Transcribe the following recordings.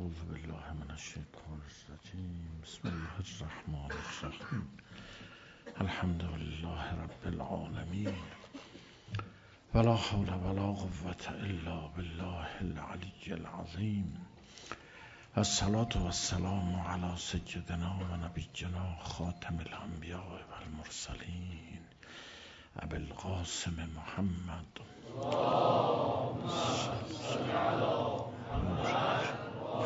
اعوذ بالله من الشیطان الرجیم. بسم الله الرحمن الرحیم. الحمد لله رب العالمین ولا حول ولا قوة الا بالله العلی العظیم. الصلاة والسلام علی سیدنا و نبینا خاتم الانبیاء والمرسلین ابی القاسم محمد اللهم صل علی محمد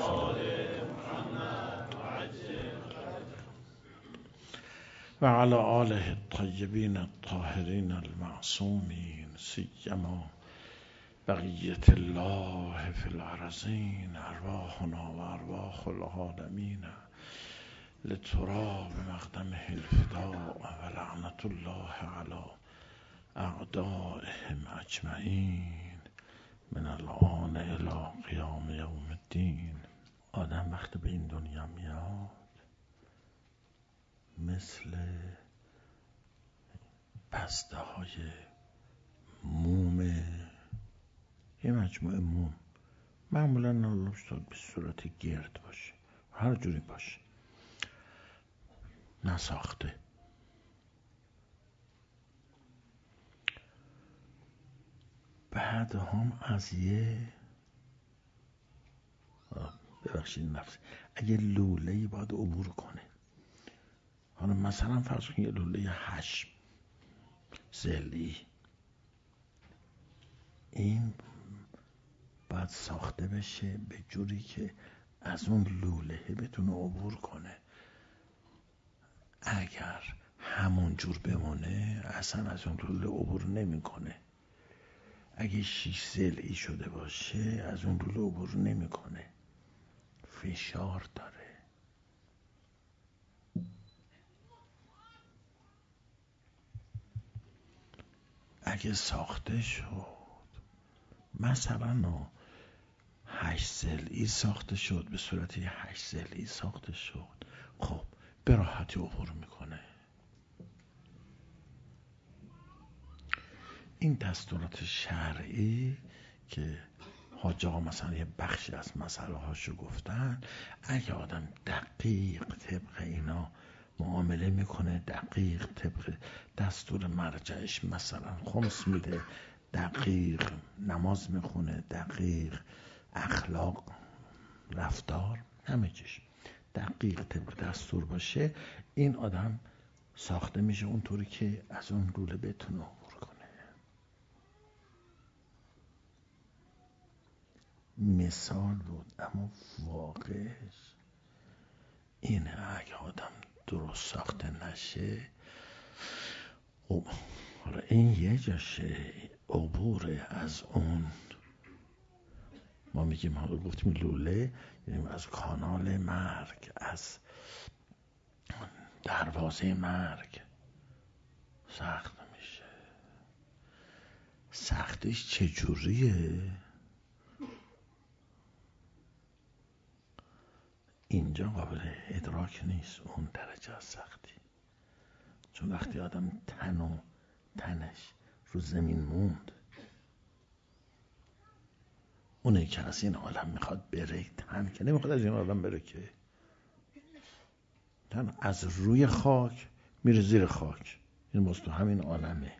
و علی آله الطیبین الطاهرین المعصومین سیما بقیة الله فی الارضین ارواحنا و ارواح العالمین لتراب مقدمه الفداء و لعنت الله علی اعدائهم اجمعین من الان الی قیام یوم الدین. آدم وقتی به این دنیا میاد مثل بسته های موم، یه مجموعه موم، معمولا نلوشتاد به صورت گرد باشه، هر جوری باشه، نساخته. بعد هم از یه ببخشید نفس اگه لوله‌ای باید عبور کنه، حالا مثلا فرض کن یه لوله 8 ضلعی، این باید ساخته بشه به جوری که از اون لوله بتونه عبور کنه. اگر همون جور بمونه اصلا از اون لوله عبور نمیکنه. اگه 6 ضلعی شده باشه از اون لوله عبور نمیکنه، فشار داره. اگه ساخته شد مثلا 8 ضلعی ساخته شد، به صورت 8 ضلعی ساخته شد، خب به راحتی عبور میکنه. این دستورات شرعی که حاج آقا مثلا یه بخشی از مسئله هاشو گفتن، اگه آدم دقیق طبق اینا معامله میکنه، دقیق طبق دستور مرجعش مثلا خمس میده، دقیق نماز میخونه، دقیق اخلاق رفتار همه چیش دقیق طبق دستور باشه، این آدم ساخته میشه اونطوری که از اون لوله بتونه عبور کنه. مثال بود اما واقعش اینه. اگه آدم درست ساخته نشه، حالا این یه جاشه، عبور از اون ما میگیم، حالا گفتیم لوله، یعنی از کانال مرگ، از دروازه مرگ سخت میشه. سختش چجوریه؟ اینجا قابل ادراک نیست اون درجه از سختی، چون وقتی آدم تنش رو زمین موند، اونه که از این عالم میخواد بره، تن که نمیخواد از این عالم بره، که تن از روی خاک میره زیر خاک. این باز تو همین عالمه،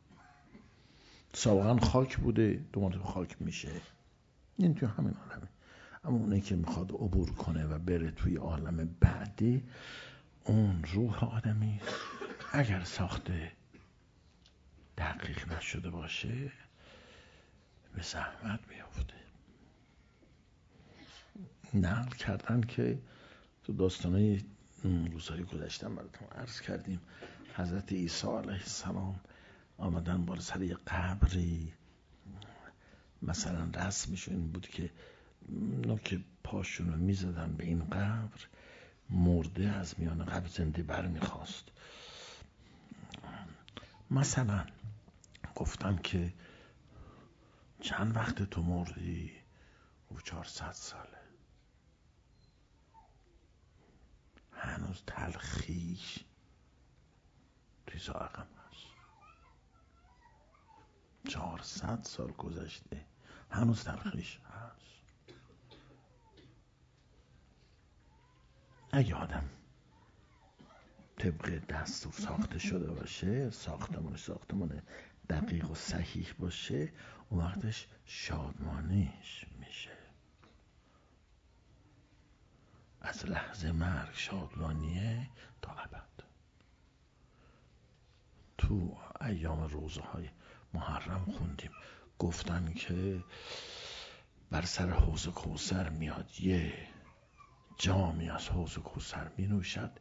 سابقا خاک بوده دوباره خاک میشه، این تو همین عالمه. اما اونه که میخواد عبور کنه و بره توی عالم بعدی، اون روح آدمی اگر ساخته دقیق نشده باشه به زحمت میافته. نقل کردن که تو داستانه روزهای گذشتن براتون عرض کردیم، حضرت عیسی علیه السلام آمدن بالا سر یه قبری، مثلا رسمش این بود که نوک پاشونو میزدن به این قبر، مرده از میان قبر زنده بر میخواست. مثلا گفتم که چند وقت تو مردی؟ او 400 ساله. هنوز تلخیش توی ذائقه‌م هست. 400 سال گذشته هنوز تلخیش هست. اگه آدم طبق دستور ساخته شده باشه، ساختمان دقیق و صحیح باشه، اون وقتش شادمانیش میشه. از لحظه مرگ شادمانیه تا ابد. تو ایام روزه های محرم خوندیم، گفتن که بر سر حوض کوثر میاد، یه جامی از حوض کوثر می نوشد،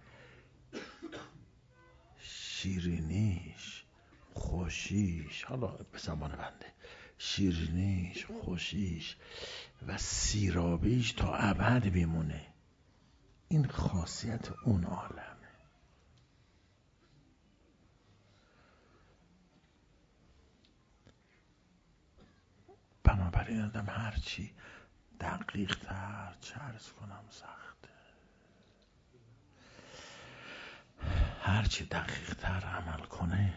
شیرینیش خوشیش، حالا به زبان بنده، شیرینیش خوشیش و سیرابیش تا ابد میمونه. این خاصیت اون عالمه. بنابراین آدم هرچی دقیق تر، چه عرض کنم سخته، هرچی دقیق تر عمل کنه،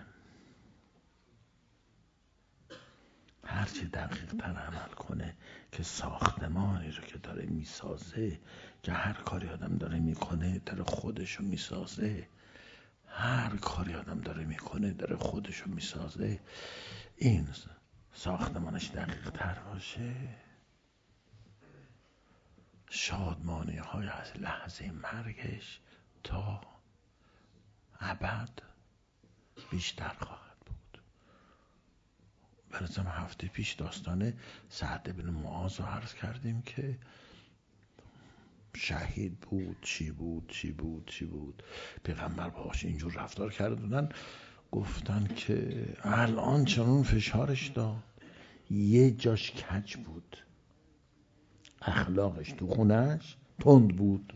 هرچی دقیق تر عمل کنه که ساختمانی رو که داره میسازه، که هر کاری آدم داره میکنه داره خودشو میسازه، هر کاری آدم داره میکنه داره خودشو میسازه، این ساختمانش دقیق تر باشه، شادمانی های از لحظه مرگش تا ابد بیشتر خواهد بود. برای هفته پیش داستان سعد بن معاذ رو عرض کردیم که شهید بود، چی بود. پیغمبر باهاش اینجور رفتار کردن، گفتن که الان چنون فشارش داد، یه جاش کج بود، اخلاقش تو خونش تند بود،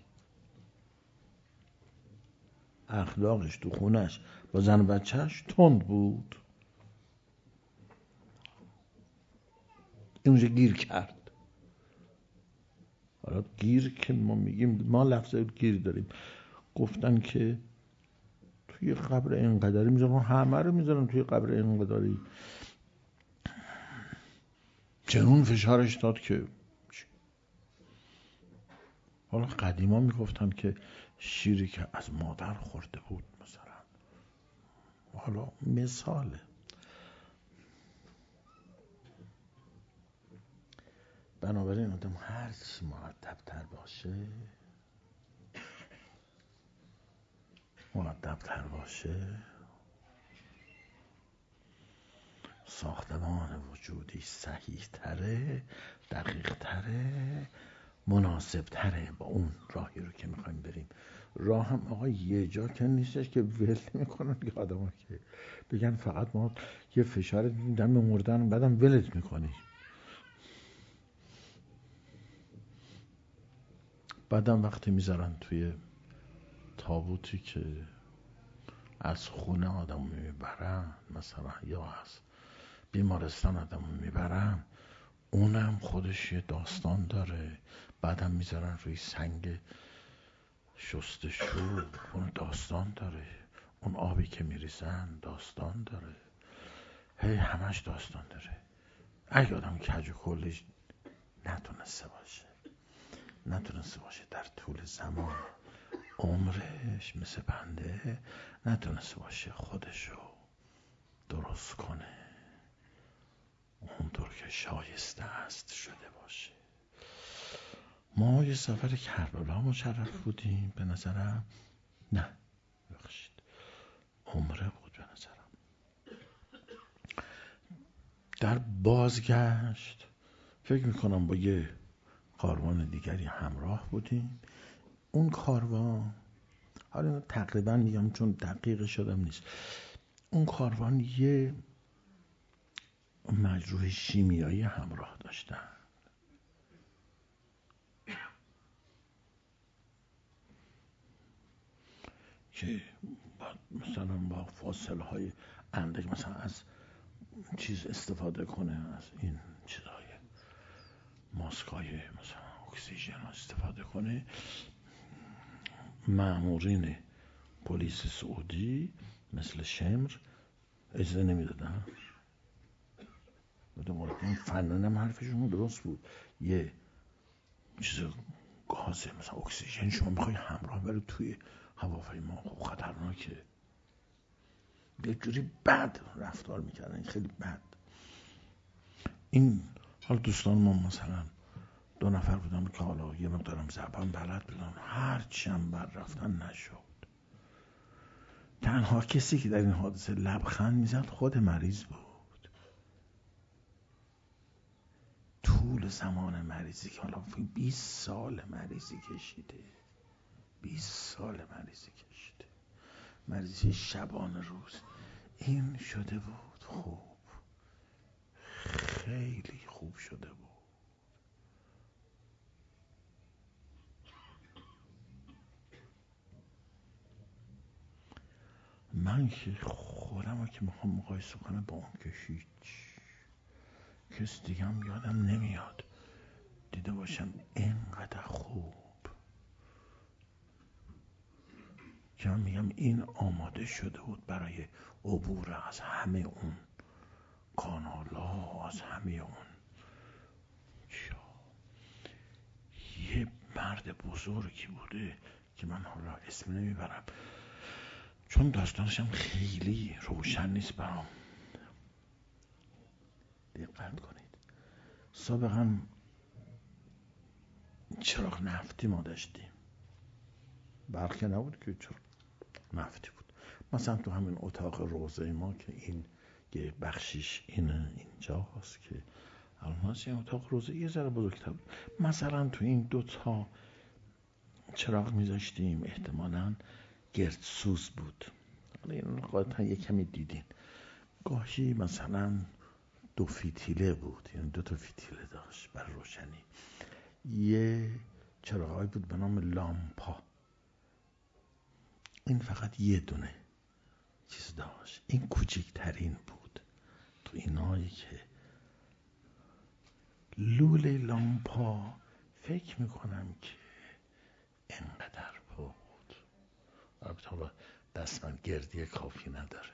اخلاقش تو خونش با زن و بچهش تند بود، اونجا گیر کرد. حالا گیر که ما میگیم، ما لفظ گیر داریم، گفتن که توی قبر اینقدری میذارن، همه رو میذارن توی قبر اینقدری، چنون فشارش داد که حالا قدیما میگفتن که شیری که از مادر خورده بود مثلا، حالا مثاله. بنابراین آدم هر چی مؤدب‌تر باشه، ساختمان وجودی صحیح تره، دقیق تره، مناسب تره با اون راهی رو که میخوایم بریم. راه هم آقا یه جا که نیستش که ول میکنن که آدم ها که بگن فقط ما یه فشار دم مردن بعدم ولت میکنی، بعدم وقتی میذارن توی تابوتی که از خونه آدم میبرن، مثلا یا از بیمارستان آدم میبرن، اونم خودش یه داستان داره، بعدم میذارن روی سنگ شستشو، اون داستان داره، اون آبی که میریزن داستان داره، هی همش داستان داره. اگه آدم کج و کلش نتونسته باشه در طول زمان عمرش مثل بنده نتونسته باشه خودشو درست کنه اونطور که شایسته است شده باشه. ما یه سفر کربلا مشرف بودیم به نظرم، نه بخشید عمره بود به نظرم. در بازگشت فکر میکنم با یه کاروان دیگری همراه بودیم. اون کاروان، حالا تقریبا میگم چون دقیق شدم نیست، اون کاروان یه مجروح شیمیایی همراه داشتن که مثلا با فاصله های اندک مثلا از چیز استفاده کنه، از این چیزهای ماسکای مثلا اکسیژن استفاده کنه. مامورین پلیس سعودی مثل شمر اجازه نمیدادن. این فنان هم حرفشون درست بود، یه چیز گازه، مثلا اکسیژن شما میخوای همراه بره توی هواپیما، خب خطرناکه. یه جوری بد رفتار میکردن، خیلی بد. این حالا دوستان ما مثلا 2 نفر بودن که حالا یه مقدارم زبان بلد بودن، هرچی هم بر رفتن نشد. تنها کسی که در این حادثه لبخند میزد خود مریض بود. طول زمان مریضی که حالا 20 سال مریضی کشیده، 20 سال مریضی کشیده، مریضی شبانه روز، این شده بود خوب، خیلی خوب شده بود. من که خودم که میخوام مقایسه کنم با اون که هیچ کس دیگه هم یادم نمیاد دیده باشم اینقدر خوب که من میگم این آماده شده بود برای عبور از همه اون کانالا، از همه اون یه مرد بزرگی بوده که من حالا اسم نمیبرم چون داستانشم خیلی روشن نیست برام. دقت کنید، سابقا چراغ نفتی ما داشتیم، برق که نبود که، چراغ نفتی بود. مثلا تو همین اتاق روزه ما که این یه بخشیش اینجاست که الان این اتاق روزه یه ذره بزرگتر بود، مثلا تو این 2 چراغ میذاشتیم، احتمالاً گردسوز بود. حالا این قاعدتا یه کمی دیدین. گاهی مثلا 2 فتیله بود، یعنی 2 تا فتیله داشت برای روشنی. یه چراغایی بود به نام لامپا، این فقط یه دونه چیز داشت، این کوچکترین بود تو اینایی که لوله لامپا فکر میکنم که اینقدر بود. البته حالا دست من گردی کافی نداره.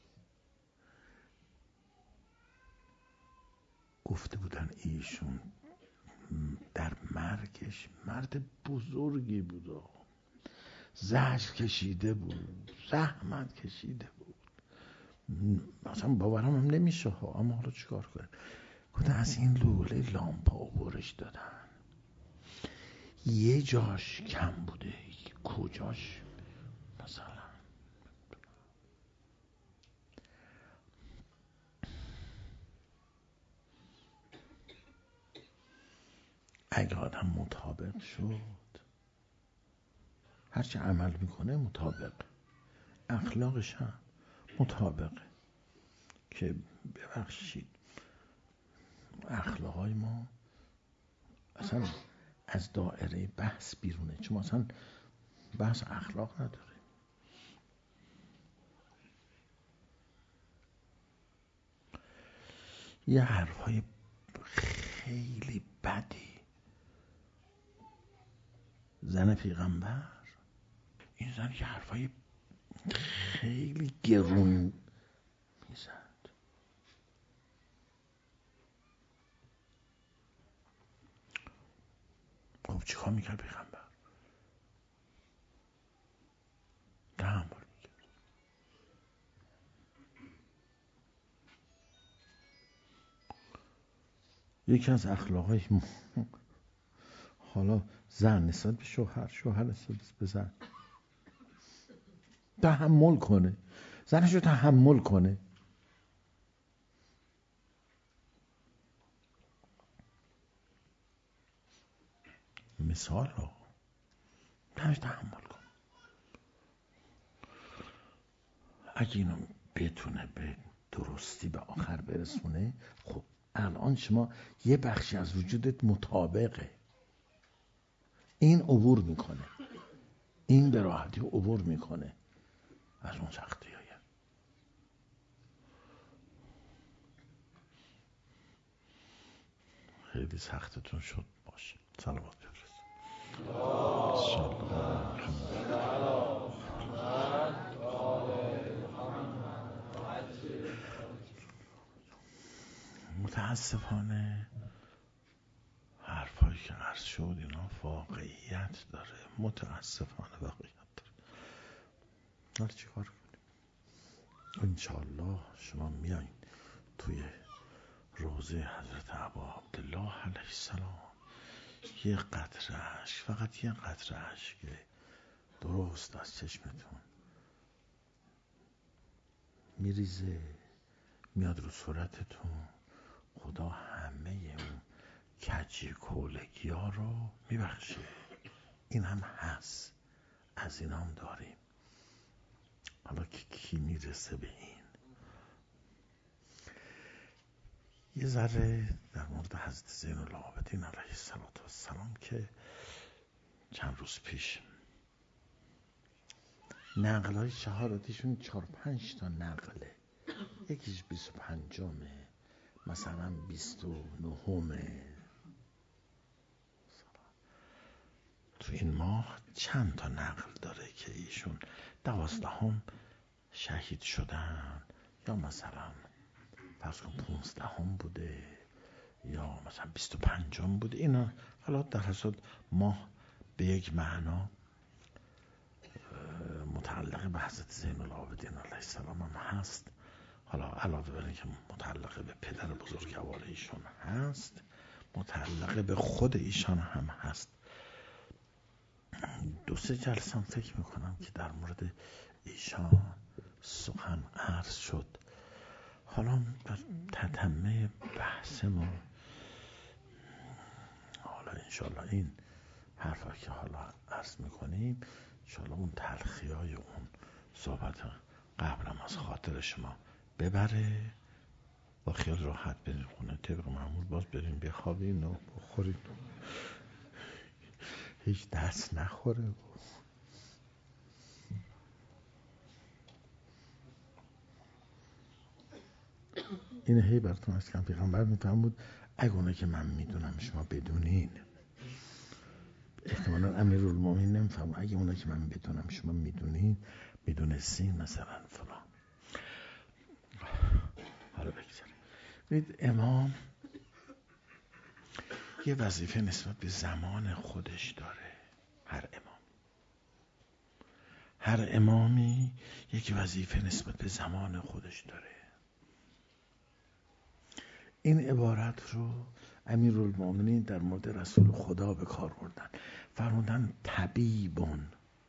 گفته بودن ایشون در مرگش مرد بزرگی بود، زجر کشیده بود، زحمت کشیده بود، مثلا باورم هم نمیشه ها، اما حالا چیکار کنه. گفتن از این لوله لامپا عبورش دادن، یه جاش کم بوده، کجاش مثلا اگه آدم مطابق شد، هرچی عمل میکنه مطابق، اخلاقش هم مطابقه. که ببخشید اخلاقای ما اصلا از دایره بحث بیرونه، چون اصلا بحث اخلاق نداره. یه حرفای خیلی بدی زن پیغمبر، این زن یه حرفای خیلی گرون میزد. خب چیکار میکرد پیغمبر؟ تحمل میکرد. یکی از اخلاقای حالا زن نسبت به شوهر، شوهر نسبت به زن، تحمل کنه، زنش رو تحمل کنه. مثال رو زنش تحمل کن. اگه اینو بتونه به درستی به آخر برسونه، خب الان شما یه بخشی از وجودت مطابقه، این عبور میکنه، این به راحتی عبور میکنه از اون سختی های. خیلی سختتون شد، باشه صلوات بفرست. متاسفانه حرفایی که عرض شد اینا واقعیت داره، متاسفانه واقعیت داره. حالا چی کار کنیم؟ انشاءالله شما میایین توی روضه حضرت ابا عبدالله علیه السلام، یه قطره اشک، فقط یه قطره اشک درست از چشمتون میریزه میاد رو صورتتون، خدا همه اون کجی کولگی ها رو میبخشه. این هم هست، از این هم داریم. حالا که کی میرسه به این؟ یه ذره در مورد حضرت زین العابدین علیه السلام که چند روز پیش نقلای شهادتیشون 4-5 تا نقله، یکیش 25مه، مثلا 29مه. تو این ماه چند تا نقل داره که ایشون 12 شهید شدن، یا مثلا فرض کن 15 بوده، یا مثلا 25 بوده. اینا حالا در حساب ماه به یک معنا متعلق به حضرت زین العابدین علیه السلام هم هست. حالا علاوه بر اینکه متعلق به پدر بزرگوار ایشون هست، متعلق به خود ایشان هم هست. 2-3 جلسه هم فکر میکنم که در مورد ایشان سخن عرض شد. حالا در تتمه بحث ما، حالا انشالله این حرفا که حالا عرض میکنیم انشالله اون تلخی های اون صحبت قبلم از خاطر شما ببره، با خیال راحت برین خونه، طبق معمول باز برین بخوابین و بخورین، هیچ دست نخوره. این هی براتون از کم پیغمبر میفرمود اگه اونه که من میدونم شما بدونین، احتمالا امیرالمومنین نمیفرمود اگه اونه که من بدونم شما میدونین، میدونستین مثلا فلان. حالا بگذاریم. ببینید امام یه وظیفه نسبت به زمان خودش داره. هر امامی یک وظیفه نسبت به زمان خودش داره. این عبارت رو امیرالمومنین در مورد رسول خدا به کار بردن، فرمودن طبیبون.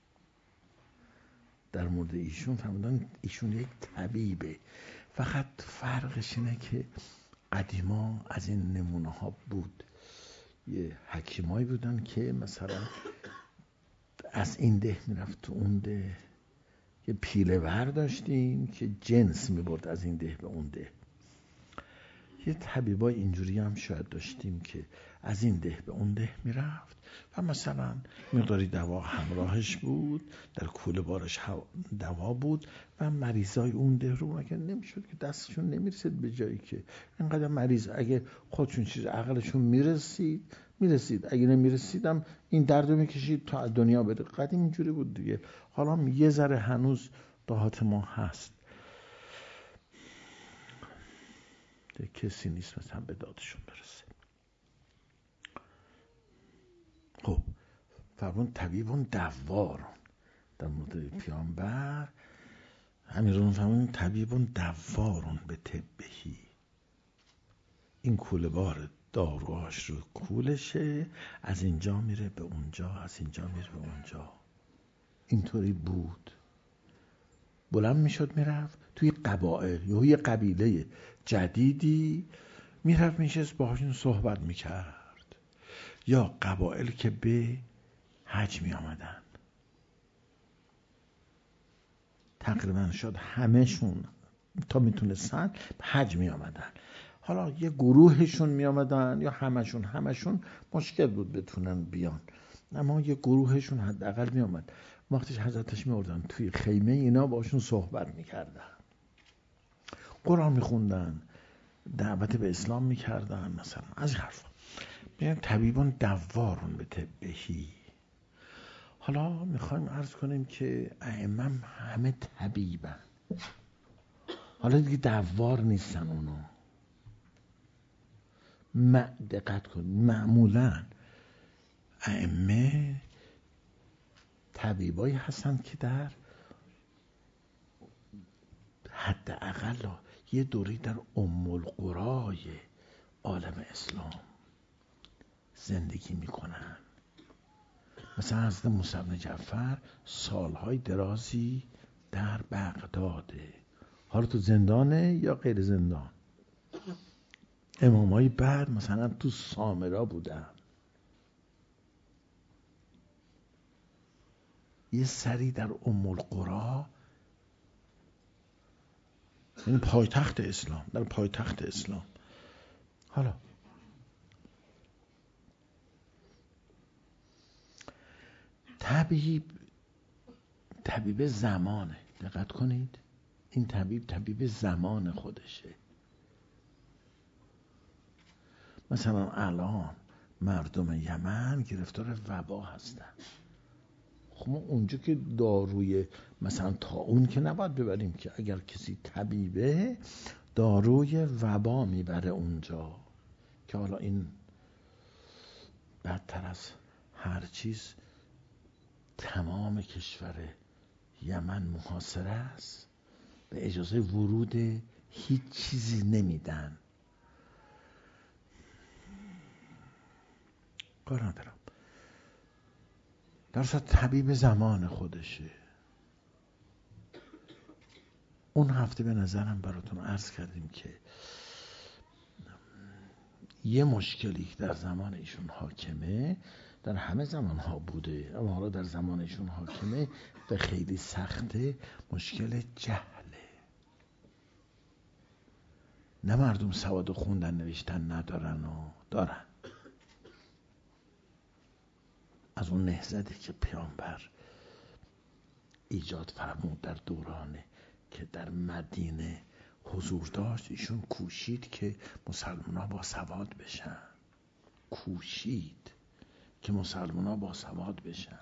در مورد ایشون فرمودن ایشون یک طبیبه. فقط فرقش اینه که قدیما از این نمونه ها بود، یه حکیمایی بودن که مثلا از این ده میرفت تو اون ده، یه پیله ور داشتیم که جنس میبرد از این ده به اون ده. یه طبیبای اینجوری هم شاید داشتیم که از این ده به اون ده میرفت و مثلا مقداری دوا همراهش بود، در کوله بارش دوا بود و مریضای اون ده رو مگه نمیشد که دستشون نمیرسید به جایی که اینقدر مریض اگه خودشون چیز عقلشون میرسید، اگه نمیرسیدم این درد رو میکشید تا دنیا بره. قدیم اینجوری بود دیگه. حالا هم یه ذره هنوز دهات ما هست، کسی نیست مثلا به دادشون برسه. خب فرمون طبیبون دوارون. در مورد پیامبر امیرون فرمون طبیبون دوارون به طبهی. این کوله بار داروهاش رو کولشه، از اینجا میره به اونجا، از اینجا میره به اونجا. اینطوری بود. بلند میشد میرفت توی قبایل یا یه قبیله جدیدی، میرفت میشست باهاشون صحبت میکرد، یا قبایل که به حج میامدن، تقریبا شد همهشون تا میتونستن به حج میامدن. حالا یه گروهشون میامدن یا همشون مشکل بود بتونن بیان، اما یه گروهشون حداقل میامد. وقتش حضرتش میوردن توی خیمه، اینا باشون صحبت میکردن، قرآن میخوندن، دعوت به اسلام میکردن، مثلا از حرفا. میگن طبیبان دوارون به طبهی. حالا میخوایم عرض کنیم که ائمه همه طبیبن. حالا دیگه دوار نیستن اونا. دقت کن، معمولا ائمه طبیبایی هستن که در حداقل یه دوری در القرای عالم اسلام زندگی میکنن. مثلا حضرت موسی بن جعفر سالهای درازی در بغداده، حالا تو زندانه یا غیر زندان. امامای بعد مثلا تو سامرا بودن. یه سری در القرا، یعنی پایتخت اسلام، در پایتخت اسلام. حالا طبیب زمانه، دقت کنید، این طبیب زمان خودشه. مثلا الان مردم یمن گرفتار وبا هستن. خب ما اونجا که داروی مثلا طاعون که نباید ببریم، که اگر کسی طبیبه داروی وبا میبره اونجا، که حالا این بدتر از هر چیز تمام کشور یمن محاصره است، به اجازه ورود هیچ چیزی نمیدن. کار ندارم، در صورت طبیب زمان خودشه. اون هفته به نظرم براتون عرض کردیم که یه مشکلی که در زمان ایشون حاکمه، در همه زمان ها بوده اما حالا در زمان ایشون حاکمه، به خیلی سخته، مشکل جهله. نه مردم سواد و خوندن نوشتن ندارن و دارن. از اون نهضتی که پیامبر ایجاد فرمود در دورانه که در مدینه حضور داشت، ایشون کوشید که مسلمان‌ها با سواد بشن. کوشید که مسلمان‌ها با سواد بشن.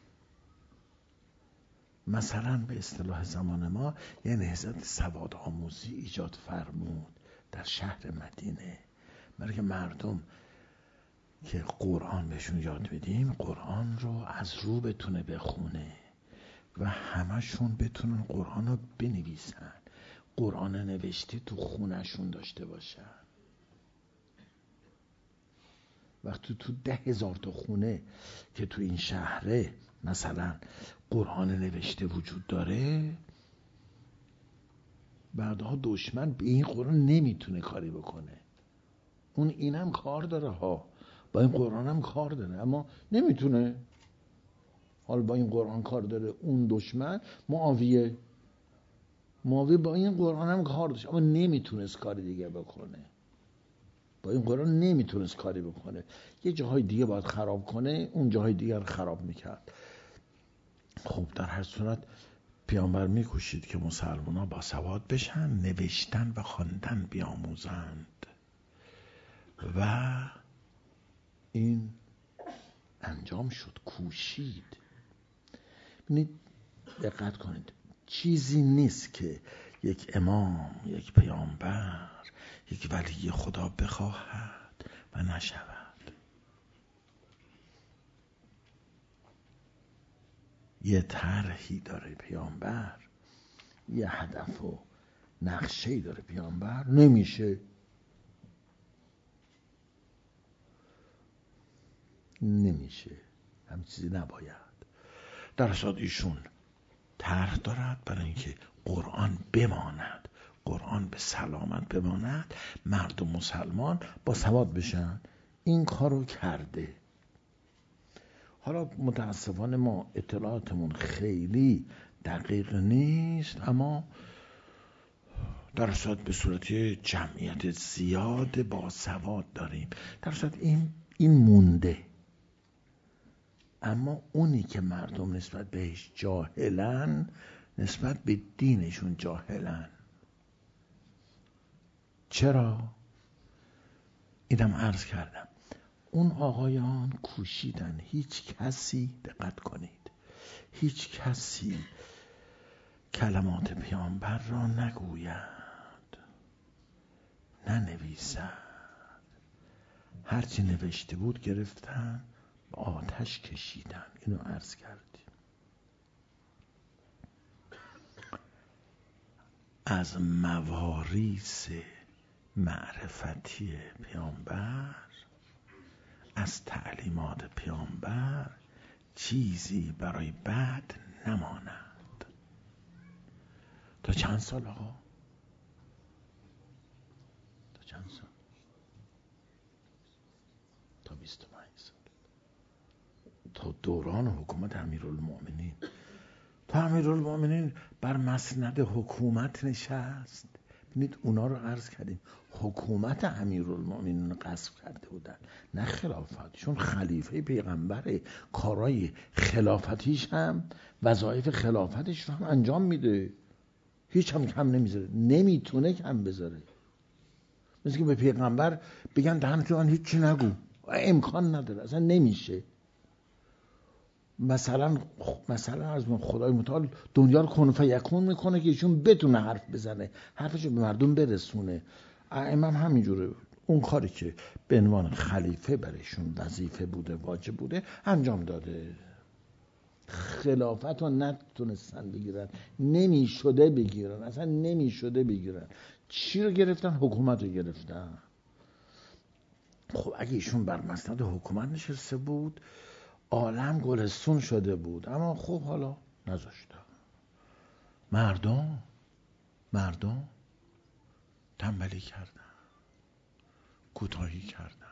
مثلا به اصطلاح زمان ما یه نهضت سواد آموزی ایجاد فرمود در شهر مدینه، برای که مردم که قرآن بهشون یاد بدیم، قرآن رو از رو بتونه بخونه و همشون بتونن قرآن رو بنویسن، قرآن نوشته تو خونهشون داشته باشن. وقتی تو 10,000 تا خونه که تو این شهره مثلا قرآن نوشته وجود داره، بعدها دشمن به این قرآن نمیتونه کاری بکنه. اون اینم کار داره ها، با این قرآن هم کار داره اما نمیتونه. حالا با این قرآن کار داره، اون دشمن معاویه با این قرآن هم کار داشت اما نمیتونست کاری دیگه بکنه. با این قرآن نمیتونست کاری بکنه. یه جاهای دیگه باید خراب کنه، اون جاهای دیگر خراب میکرد. خب در هر صورت پیامبر میکوشید که مسلمان ها با سواد بشن، نوشتن و خواندن بیاموزند و این انجام شد. کوشید. ببینید، دقت کنید، چیزی نیست که یک امام، یک پیامبر، یک ولی خدا بخواهد و نشود. یه طرحی داره پیامبر، یه هدف و نقشه‌ای داره پیامبر، نمیشه. هم چیزی نباید. در اصل ایشون طرح دارد برای اینکه قرآن بماند، قرآن به سلامت بماند، مردم مسلمان با سواد بشن. این کارو کرده. حالا متاسفانه ما اطلاعاتمون خیلی دقیق نیست، اما در صورت به صورت جمعیت زیاد با سواد داریم. در صورت این مونده. اما اونی که مردم نسبت بهش جاهلن، نسبت به دینشون جاهلن. چرا؟ اینم عرض کردم، اون آقایان کوشیدن هیچ کسی، دقت کنید، هیچ کسی کلمات پیامبر را نگوید، ننویسد. هرچی نوشته بود گرفتن آتش کشیدن. اینو عرض کردیم. از مواریث معرفتی پیامبر، از تعلیمات پیامبر چیزی برای بعد نماند. تا چند سال آقا؟ تا چند سال؟ تا 25 سال. تا دوران حکومت امیرالمومنین. تا امیرالمومنین بر مسند حکومت نشست. ببینید اونا رو عرض کردیم، حکومت امیرالمومنین غصب کرده بودن، نه خلافت. چون خلیفه پیغمبره، کارای خلافتیش هم، وظایف خلافتش رو هم انجام میده، هیچ هم کم نمیذاره، نمیتونه کم بذاره. مثل که به پیغمبر بگن دهنتو من هیچی نگو، امکان نداره، اصلا نمیشه. مثلا از خدای متعال دنیا رو کن فیکون میکنه که ایشون بتونه حرف بزنه، حرفشو به مردم برسونه. امام همینجوره، اون کاری که به عنوان خلیفه برایشون وظیفه بوده، واجب بوده، انجام داده. خلافت رو نتونستن بگیرن، نمیشده بگیرن، اصلا نمیشده بگیرن. چی رو گرفتن؟ حکومت رو گرفتن. خب اگه ایشون بر مسند حکومت نشسته بود، عالم گلستون شده بود، اما خب حالا نذاشتن. مردم تنبلی کردن، کوتاهی کردن.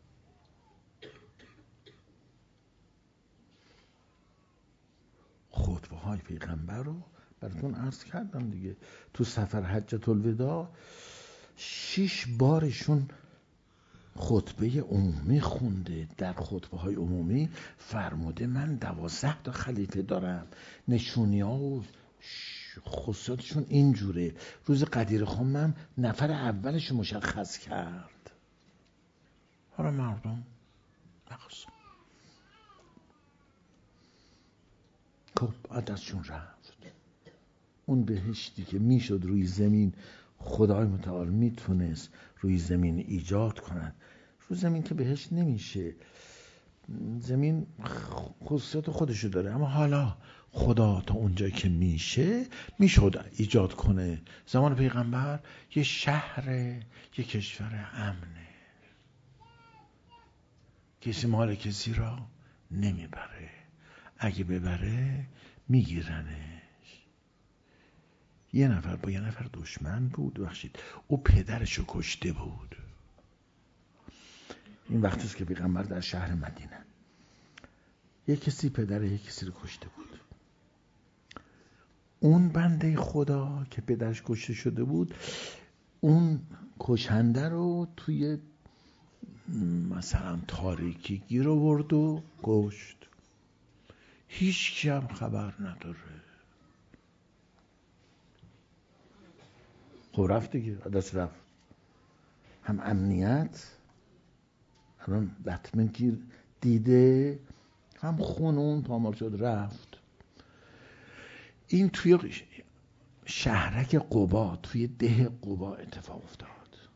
خطبه های پیغمبر رو براتون عرض کردم دیگه. تو سفر حجت الوداع 6 بارشون خطبه عمومی خونده. در خطبه های عمومی فرموده من 12 تا خلیفه دارم، نشونی ها و خصوصاتشون اینجوره. روز قدیر خانم نفر اولش مشخص کرد. حالا مردم نخواست. خب عددشون رفت. اون بهشتی که میشد روی زمین، خدای متعال میتونست روی زمین ایجاد کند. روی زمین که بهشت نمیشه، زمین خصوصیت خودشو داره، اما حالا خدا تا اونجایی که میشد ایجاد کنه. زمان پیغمبر یه شهر، یه کشور امنه، کسی مال کسی را نمیبره، اگه ببره میگیرنش. یه نفر با یه نفر دشمن بود، بخشید او پدرشو کشته بود. این وقتیست که پیغمبر در شهر مدینه، یک کسی پدر یک کسی رو کشته بود. اون بنده خدا که پدرش کشته شده بود، اون کشنده رو توی مثلا تاریکی گیر آورد و کشت. هیچ کی هم خبر نداره. خب رفت دیگه، دست رفت. هم امنیت الان لطمه گیر دیده، هم خون اون پامال شد رفت. این توی شهرک قبا، توی ده قبا اتفاق افتاد.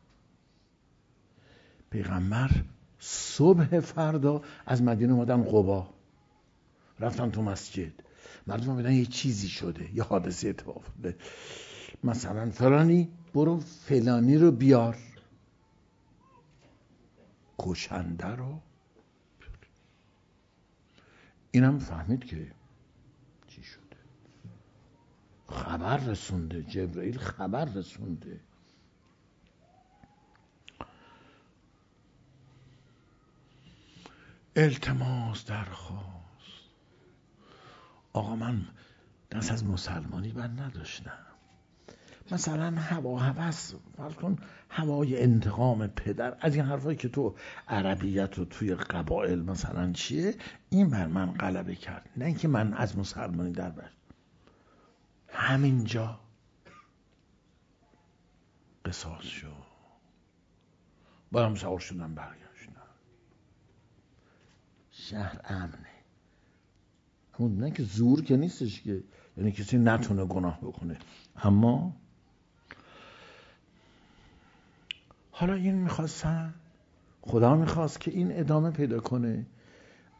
پیغمبر صبح فردا از مدینه اومدن قبا، رفتن تو مسجد، مردم میدن یه چیزی شده، یه حادثه اتفاق افتاده، مثلا فلانی برو فلانی رو بیار. کشنده رو اینم فهمید که چی شده، خبر رسونده، جبرئیل خبر رسونده. التماس درخواست. آقا من دست از مسلمانی بر نداشتم، مثلا هوس، فرض کن هوای انتقام پدر، از این حرفایی که تو عربیت و توی قبایل مثلا چیه، این بر من غلبه کرد. نه اینکه من از مسلمانی در بر، همینجا قصاص شد. بارم سوار شدن برگشتن. شهر امنه. اون نه که زور که نیستش که، یعنی کسی نتونه گناه بکنه، اما حالا این میخواستن، خدا میخواست که این ادامه پیدا کنه.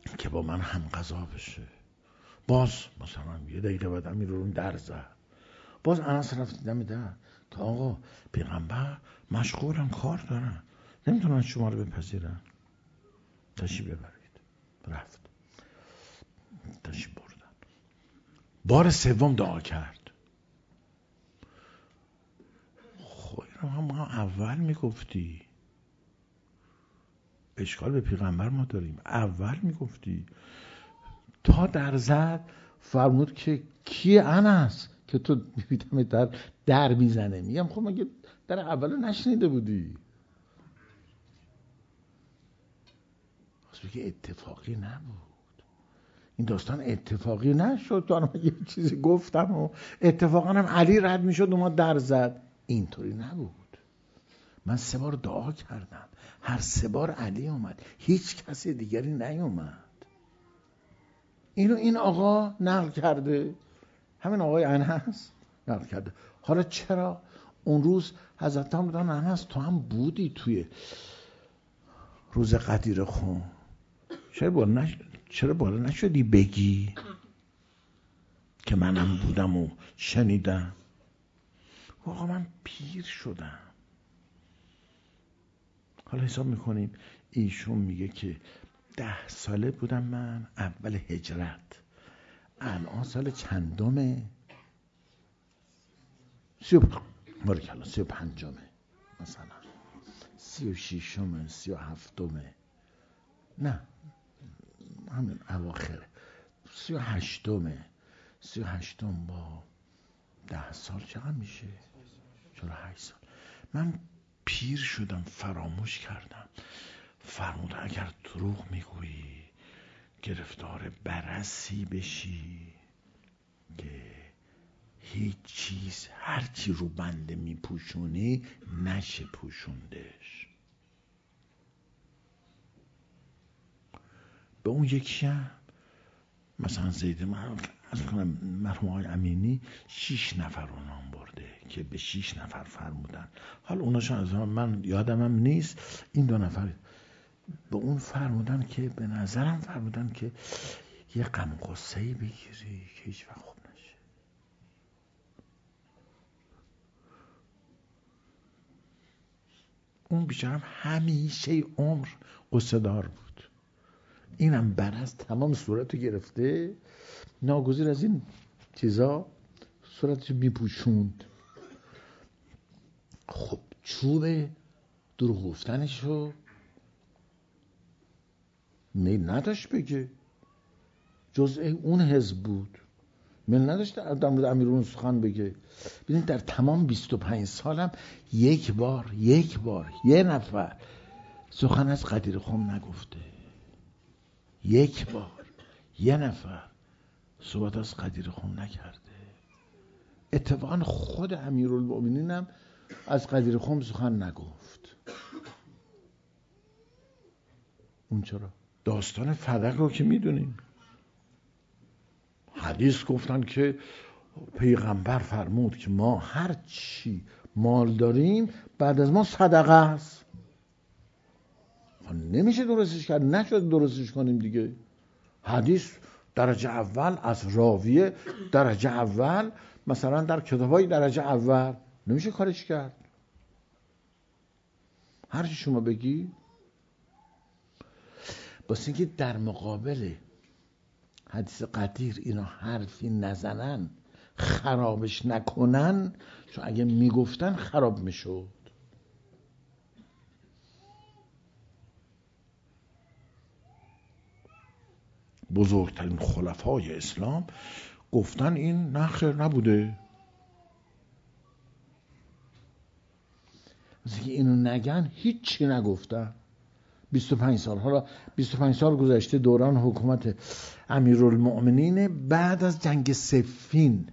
که با من هم غذا بشه. باز مثلا یه دقیقه بعد امیرالمومنین در زد. باز انس رفت دم در که آقا پیغمبر مشغولن، کار دارن، نمیتونن شما رو بپذیرن، تشریف ببرید. رفت، تشریف بردن. بار سوم دعا کرد. خب اینو هم اول میگفتی، اشکال به پیغمبر ما داریم، اول میگفتی. تا در زد فرمود که کیه انس که تو میبینم در میزنه. میگم خب مگه در اولو نشنیده بودی؟ خب که اتفاقی نبود این داستان، اتفاقی نشد. تو الان یه چیزی گفتم و اتفاقا هم علی رد میشد اومد در زد. اینطوری نبود. من 3 بار دعا کردم، هر 3 بار علی اومد، هیچ کسی دیگری نیومد. اینو این آقا نقل کرده، همین آقای انس نقل کرده. حالا چرا اون روز حضرت هم بودن انس تو هم بودی توی روز غدیر خون، چرا بالا نشدی بگی که منم بودم و شنیدم؟ آقا من پیر شدم. حالا حساب میکنیم ایشون میگه که 10 ساله بودم من اول هجرت، الان سال چندمه؟ 35مه مثلا، 36مه، 37مه، نه همین اواخره، 38مه. 38م با 10 سال چقدر میشه؟ 48 سال. من پیر شدم، فراموش کردم. فرمود اگر دروغ میگویی گرفتار برسی بشی که هیچ چیز هر چی رو بنده میپوشونی نشه پوشوندش. به اون یکی هم مثلا زید مرحوم آقای امینی 6 نفر رو نام برده که به 6 نفر فرمودن. حالا اوناشون از من یادمم نیست. این 2 نفر به اون فرمودن که به نظرم فرمودن که یه غم غصه‌ای بگیری که هیچ وقت خوب نشه. اون بیچارم همیشه عمر قصه دار بود. اینم برز تمام صورتو گرفته، ناگزیر از این چیزا صورتشو میپوشوند. خب چوب دروغ گفتنشو میل نداشت بگه، جزء اون حزب بود، میل نداشت در مورد امیرالمومنین سخن بگه. ببینید در تمام 25 سالم یک بار یه نفر سخن از غدیر خم نگفته. یک بار یه نفر صحبت از غدیر خم نکرده. اتفاقا خود امیرالمومنین هم از غدیر خم سخن نگفت. اون چرا؟ داستان فدق رو که میدونیم، حدیث گفتن که پیغمبر فرمود که ما هر چی مال داریم بعد از ما صدقه است. نمیشه درستش کرد، نشد درستش کنیم دیگه. حدیث درجه اول از راویه، درجه اول مثلا در کتابای درجه اول، نمیشه کارش کرد. هر چی شما بگی واسه اینکه در مقابل حدیث غدیر اینا حرفی نزنن، خرابش نکنن، چون اگه میگفتن خراب میشد. بزرگترین خلفای اسلام گفتن این نه خیر نبوده. مثل که اینو نگن هیچی نگفتن. 25 سال، حالا 25 سال گذشته دوران حکومت امیرالمؤمنین بعد از جنگ صفین،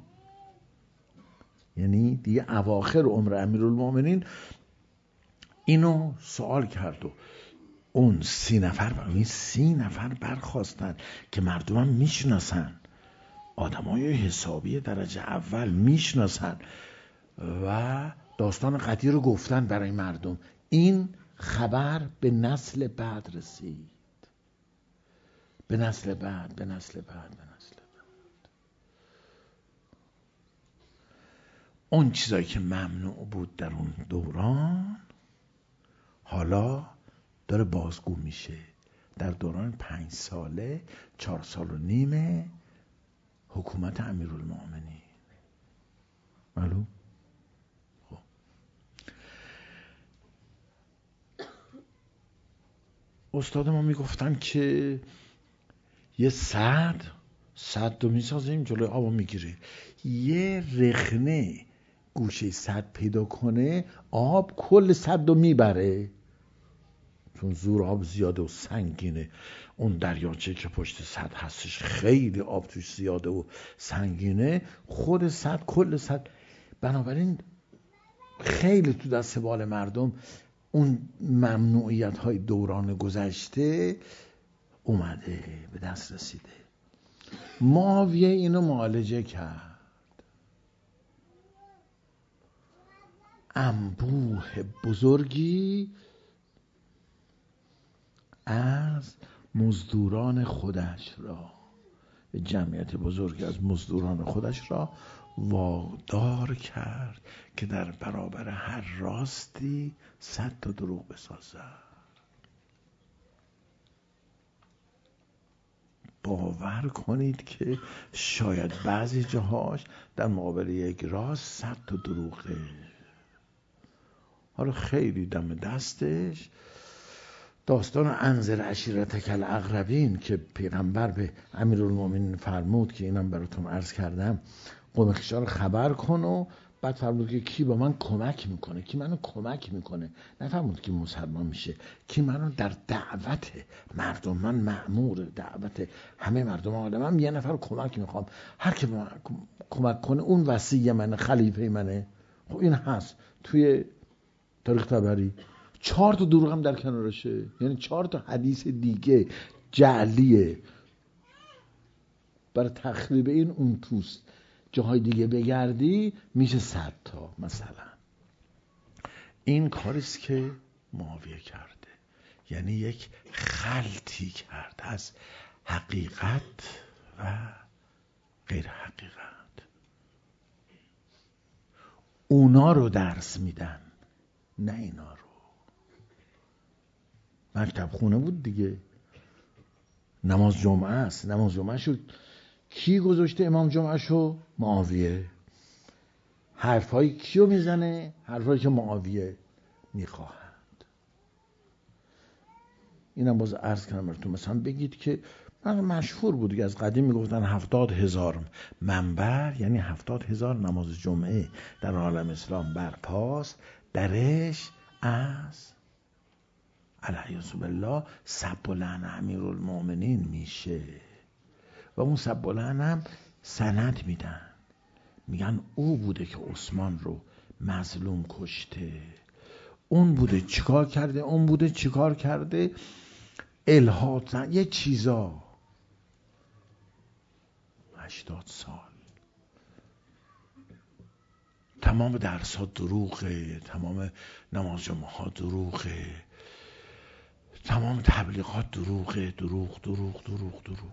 یعنی دیگه اواخر عمر امیرالمؤمنین، اینو سوال کرد و اون 30 نفر برخواستن که مردمم میشناسن، آدمای حسابی درجه اول میشناسن و داستان غدیر رو گفتن برای مردم. این خبر به نسل بعد رسید. به نسل بعد، به نسل بعد، به نسل بعد. اون چیزایی که ممنوع بود در اون دوران حالا داره بازگو میشه در دوران 5 ساله 4 سال و نیم حکومت امیرالمومنین. معلوم؟ خب استاد ما میگفتن که یه سد رو میسازیم جلوی آبو میگیره، یه رخنه گوشه سد پیدا کنه آب کل سد رو میبره، چون زور آب زیاده و سنگینه. اون دریاچه که پشت سد هستش خیلی آب توش زیاده و سنگینه، خود سد کل سد. بنابراین خیلی تو دست بال مردم اون ممنوعیت های دوران گذشته اومده به دست رسیده. معاویه اینو معالجه کرد. انبوه بزرگی از مزدوران خودش را، جمعیت بزرگی از مزدوران خودش را وادار کرد که در برابر هر راستی 100 تا دروغ بسازد. باور کنید که شاید بعضی جاهاش در مقابل یک راست 100 تا دروغه. حالا خیلی دم دستش داستان انذر عشیرتک الاقربین که پیغمبر به امیرالمومنین فرمود که اینم براتون عرض کردم، قوم خویشا رو خبر کن و بعد فرمود که کی با من کمک میکنه، کی منو کمک میکنه، نفرمود که مسلمان میشه، کی منو در دعوت مردم، من مأمور دعوت همه مردم عالمم، یه نفر کمک میخوام، هر که من کمک کنه اون وصی منه، خلیفه منه. خب این هست توی تاریخ طبری. 4 تا دروغ هم در کنارشه، یعنی 4 تا حدیث دیگه جعلیه برای تخریب این اون توست. جاهای دیگه بگردی میشه 100 تا مثلا. این کاریست که معاویه کرده، یعنی یک خلطی کرد از حقیقت و غیر حقیقت. اونا رو درس میدن نه اینا رو. مکتب خونه بود دیگه. نماز جمعه است، نماز جمعه شد کی گذاشته امام جمعه شو؟ معاویه. حرفای کیو میزنه؟ حرفایی که معاویه میخواهند. اینم باز عرض کنم براتون، مثلا بگید که مشهور بود که از قدیم میگفتن 70,000 منبر، یعنی 70,000 نماز جمعه در عالم اسلام برپاست، درش از العیاذ بالله سب و لعن امیرالمومنین میشه و اون سب و لعن هم سند میدن، میگن او بوده که عثمان رو مظلوم کشته، اون بوده چیکار کرده، اون بوده چیکار کرده، الهات یه چیزا. 80 سال تمام درس ها دروغه، تمام نماز جمعه ها دروغه، تمام تبلیغات دروغه، دروغ دروغ دروغ دروغ.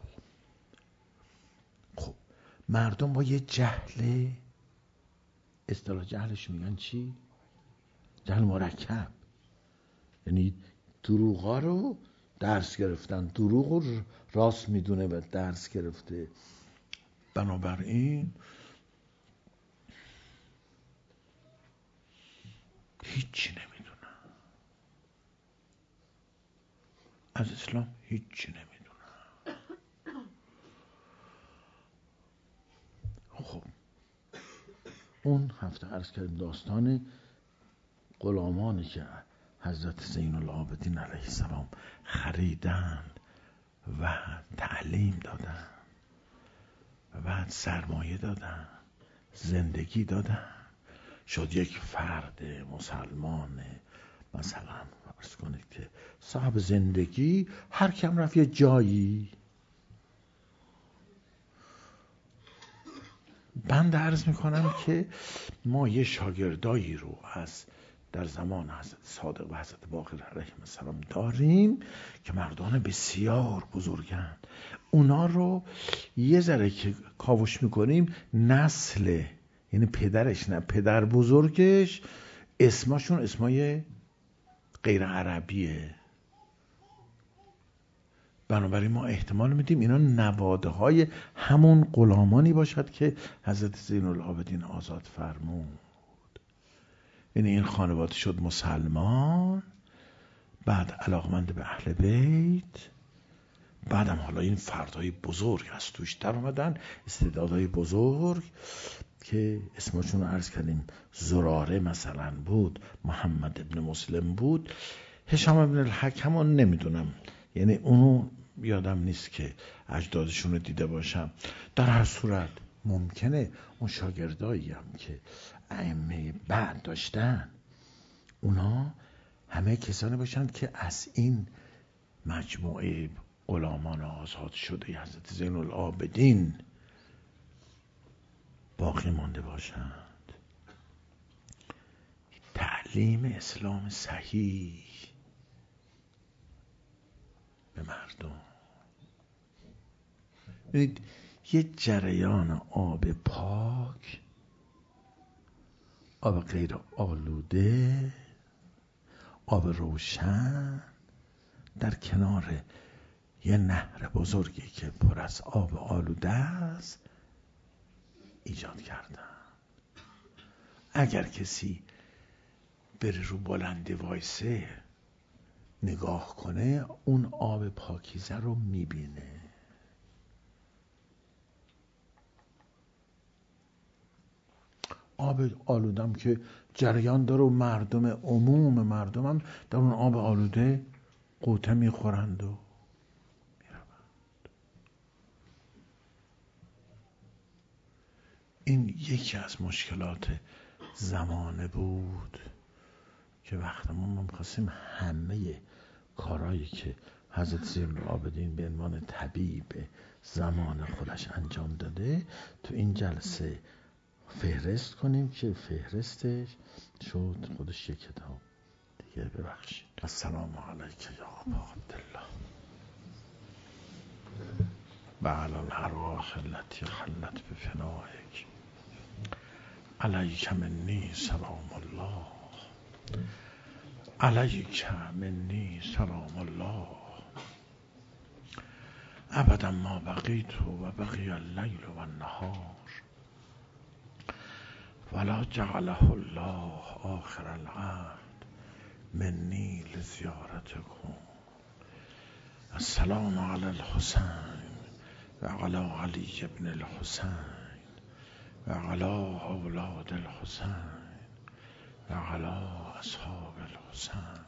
خب مردم با یه جهل، اصطلاح جهلش میگن چی؟ جهل مرکب، یعنی دروغا رو درس گرفتن، دروغ رو راست میدونه و درس گرفته. بنابراین هیچی نمیدونن از اسلام، هیچی نمیدونن. خب اون هفته عرض کردیم داستان غلامانی که حضرت زین العابدین علیه السلام خریدن و تعلیم دادن و بعد سرمایه دادن، زندگی دادن، شد یک فرد مسلمان مثلا فرض کنید که صاحب زندگی، هر کم رفت یه جایی. بنده عرض میکنم که ما یه شاگردایی رو از در زمان حضرت صادق و حضرت باقر علیهم السلام داریم که مردان بسیار بزرگند. اونا رو یه ذره که کاوش میکنیم نسل، یعنی پدرش نه پدر بزرگش، اسمشون اسمای غیر عربیه. بنابراین ما احتمال میدیم اینا نواده های همون غلامانی باشد که حضرت زین العابدین آزاد فرمود. یعنی این خانواده شد مسلمان، بعد علاقمند به اهل بیت، بعدم حالا این فردهای بزرگ از توش در اومدن، استعدادهای بزرگ که اسمشون رو عرض کردیم. زراره مثلا بود، محمد ابن مسلم بود، هشام ابن الحکم رو نمیدونم، یعنی اونو یادم نیست که اجدادشون رو دیده باشم. در هر صورت ممکنه اون شاگردایی هم که ائمه بعد داشتن اونا همه کسانی باشند که از این مجموعه غلامان آزاد شده حضرت زین العابدین باقی مانده باشند. تعلیم اسلام صحیح به مردم. ببینید یه جریان آب پاک، آب غیر آلوده، آب روشن در کنار یه نهر بزرگی که پر از آب آلوده است ایجاد کردن. اگر کسی بره رو بلنده وایسه نگاه کنه اون آب پاکیزه رو میبینه. آب آلودم که جریان داره و مردم، عموم مردم هم در اون آب آلوده غوطه میخورند و میروند. این یکی از مشکلات زمانه بود که وقتی ما میخواستیم همه کارهایی که حضرت زین العابدین به عنوان طبیب زمان خودش انجام داده تو این جلسه فهرست کنیم که فهرستش شد خودش یک کتاب دیگه. ببخشید. السلام علیک یا ابا عبدالله و علی الارواح التي خلت بفنائک علیک منی سلام الله، علیک منی سلام الله ابدا ما بقیت و بقی اللیل و النهار ولا جعله الله آخر العهد منی لزیارتکم. السلام علی الحسین و علی علی ابن الحسین و علی اولاد الحسین و علی اصحاب الحسین.